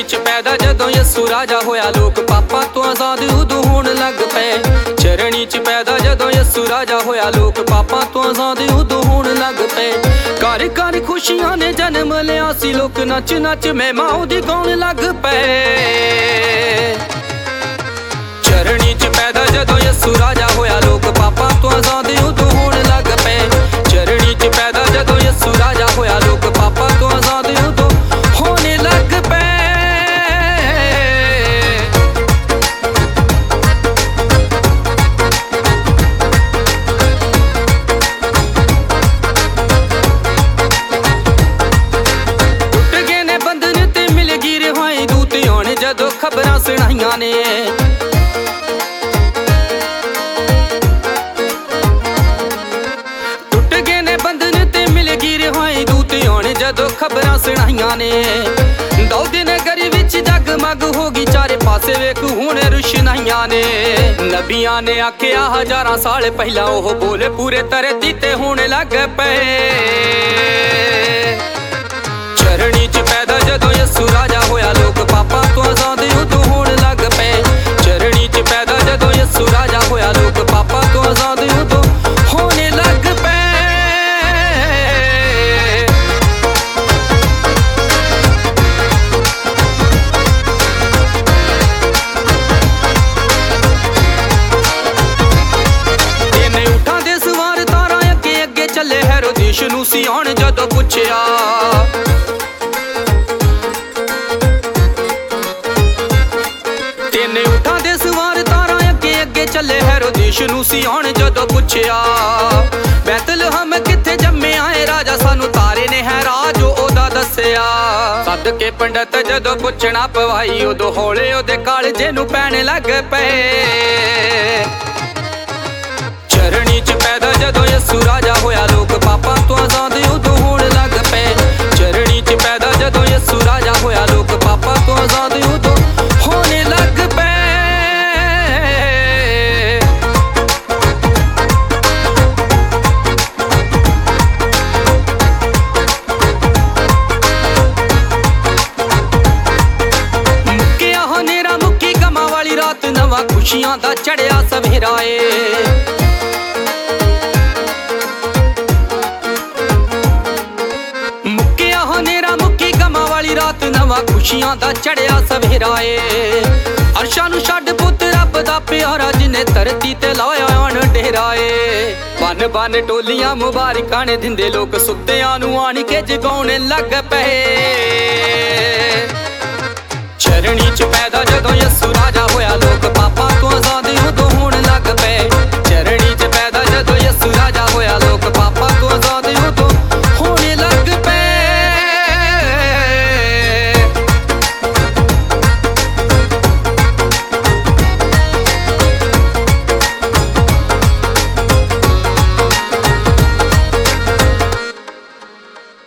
चरणी च पैदा जदों यसू राजा होया लोक पापां तो आजाद उदों होण लग पे। चरणी च पैदा जदों यसू राजा होया लोक पापां तो आजाद उदों होण लग पे। घर घर खुशियां ने जन्म लिया सी लोक नच नच महिमा उहदी गाउण लग पे। चरणी च पैदा जदों यसू राजा होया लोक पापां तो आजाद उदों होण लग पे। चरणी च पैदा जदों यसू राजा होया लोक पापां तो आजाद उदों होने लग पे। टुट गए ने बंधन ते मिल गई रिहाई दूत आने जदों खबरां सुनाइयां ने। जदों खबरां सुनाइयां ने दाऊद नगर विच जगमग हो गई चारे पासे वेख हुण रुशनाइयां ने। नबियां ने आख्या हजारां साल पहला ओह बोले पूरे धरती ते होण लग पे। चरणी च पैदा जदों यसू राजा होया लोक पापां तो आजाद उदों होण लग पे। चरणी च पैदा जदों यसू राजा होया लोक पापां तो आजाद उदों होने लग पे। नूं सियाण जदों पुछया तिने उठां दे सवार तारां अगे अगे चले हेरोदेस नूं सियाण जदों पुछया बैतलहम किथे जम्मे आए राजा सानू तारे ने है राज ओदा दस्सिया। सद के पंडित जदों पुछना पवाई उदों हौले ओदे कालजे नूं पैण लग पे। चरणी च पैदा जदों यसू राजा होया लोक पापां तो आजाद उदों होण लग पे। चरणी च पैदा जदों यसू राजा होया लोक पापां तो आजाद उदों होने लग पे। मुक्किया हनेरा मुक्की गमां वाली रात नवां खुशियां दा चढ़िया सवेरा ए। रात नवा खुशियां दा चढ़िया सवेरा ए। अरशां नूं छड्ड पुत रब दा प्यारा जिन्ने धरती ते लाया आन डेरा ए। बन बन टोलियां मुबारकां ने दिंदे लोक सुत्तियां नूं आण के जगाउण लग पे। चरणी च पैदा जदों यसू राजा होया